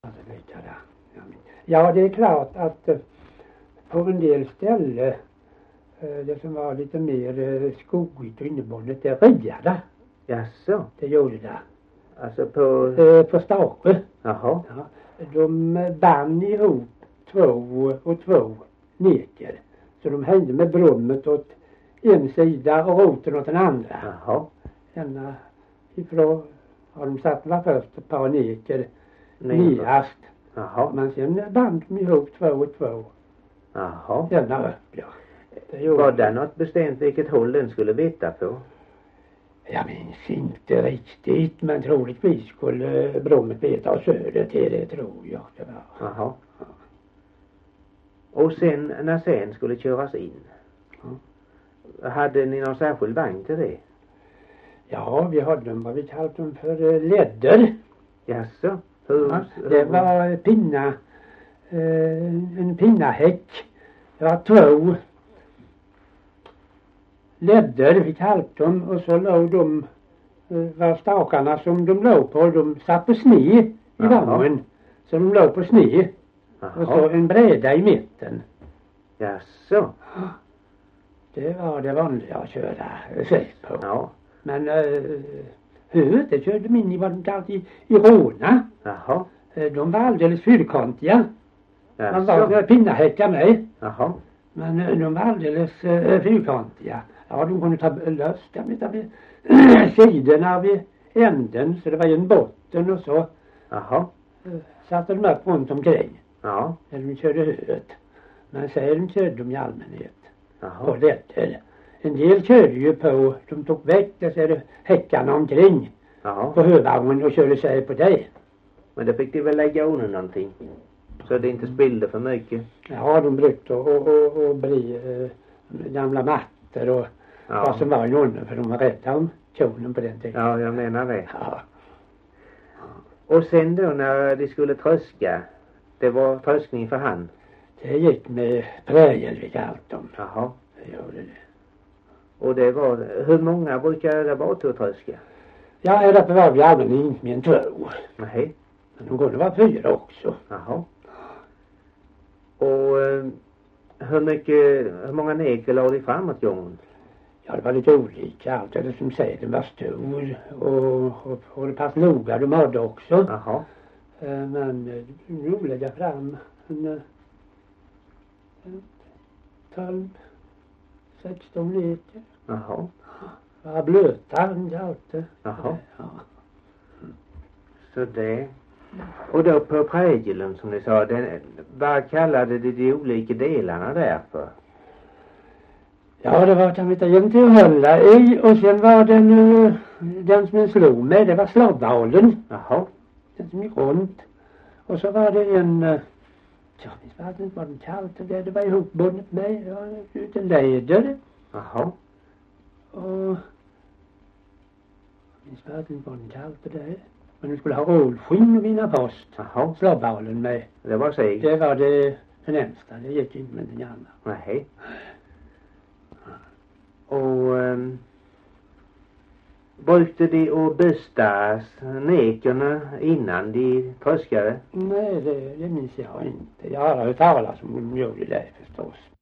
Ja, det är klart att på en del ställen det som var lite mer skogigt och innebundet, det riade. Jaså? Det gjorde det. Alltså på Stakö. Jaha. Ja, de band ihop 2 och 2 neker. Så de hängde med brummet åt en sida och roten åt den andra. Jaha. Ända ifrån har de satt var först ett par neker nedast. Jaha. Men sen band de ihop 2 och 2. Jaha. Ända upp, ja. Var det något bestämt vilket håll den skulle veta på? Jag minns inte riktigt, men troligtvis skulle brommet veta söder till det, tror jag det var. Jaha. Och sen, när sen skulle köras in, hade ni någon särskild vagn till det? Ja, vi hade dem, vad vi kallade dem för ledder. Jaså? Det var en pinnahäck. Det var 2 ledder, vi kallade dem, och så låg de, var stakarna som de låg på, de satt på sne i vagnen. Så de låg på sne. Och så en bräda i mitten. Jaså? Det var det vanliga att köra sig på. Ja. Men det körde de in i vad de kallade i Råna. Jaha. De var alldeles fyrkantiga. Jaså? Man var pinnahäckar med. Jaha. Men de var alldeles fyrkantiga. Ja, de kunde ta löst vid sidorna vid änden. Så det var ju en botten och så. Jaha. Satte de upp runt omkring. Ja. När de körde höet. Men sen körde de i allmänhet. Jaha. På ledder. En del körde ju på, de tog väck det så är det häckarna omkring. Jaha. På hövagnen och körde sig på det. Men det fick de väl lägga under någonting? Så det inte spillde för mycket? Ja, de brukade och bli gamla mattor och vad som var i någon, för de var rädda om konen på den tiden. Ja, jag menar det. Ja. Och sen då när de skulle tröska, det var tröskning för hand? Det gick med prägel vid allt dem. Jaha. Det gjorde det. Och det var, hur många brukar det vara till att tröska? Ja, det var vi allmänhet inte mer än 2. Nej. Men de kunde vara 4 också. Jaha. Och hur många neker la de fram åt gången? Ja, det var lite olika. Allt det som säger, den var stor och det pass noga de hade också. Jaha. Men de lägga fram en 12, 16 neker. Jaha. Var blöta, inte alltid. Jaha. Ja. Så det. Och då på prägeln som ni sa, vad kallade de olika delarna därför? Ja, det var att jag inte egentligen att hålla i. Och sen var den som slog med, det var slagbalen. Jaha. Den som gick runt. Och så var det jag minns inte vad den kallade det var ihopbundet med, utan läder. Jaha. Och jag minns inte vad den kallade det. Men du skulle ha rålskinn och vinna post. Jaha. Slagbalen med. Det var sig. Det var det förnämsta, det gick inte med den andra. Nej. Och brukade de att bysta nekerna innan de tröskade? Nej, det minns jag inte. Jag har hört talas om de gjorde det förstås.